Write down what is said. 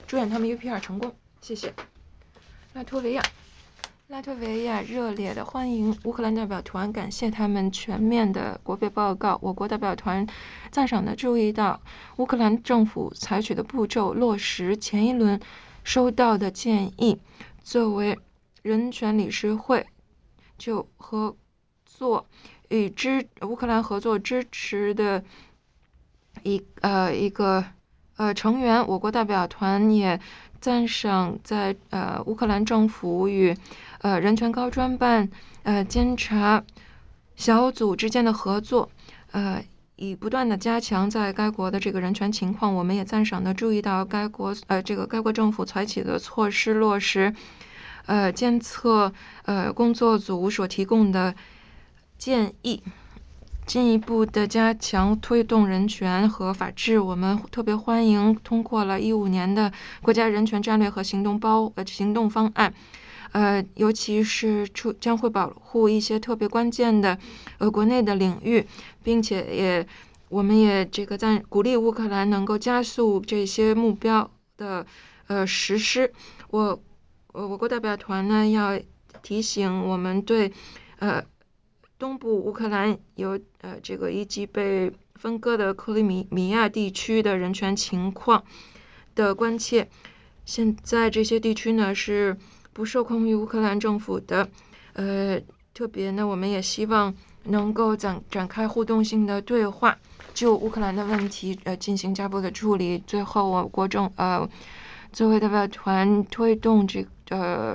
祝愿他们 UPR 成功，谢谢。拉脱维亚热烈的欢迎乌克兰代表团，感谢他们全面的国别报告。我国代表团赞赏地注意到，乌克兰政府采取的步骤落实前一轮收到的建议。作为人权理事会就合作与乌克兰合作支持的一个成员，我国代表团也赞赏在乌克兰政府与人权高专办监察小组之间的合作，以不断的加强在该国的这个人权情况。我们也赞赏的注意到该国政府采取的措施落实监测工作组所提供的建议，进一步的加强推动人权和法治。我们特别欢迎通过了2015年的国家人权战略和行动方案，尤其是将会保护一些特别关键的国内的领域，并且我们也鼓励乌克兰能够加速这些目标的实施。我国代表团呢要提醒我们对东部乌克兰以及被分割的克里米亚地区的人权情况的关切。现在这些地区呢是不受控于乌克兰政府的，特别呢我们也希望能够展开互动性的对话，就乌克兰的问题进行加步的处理。最后我国作为代表团推动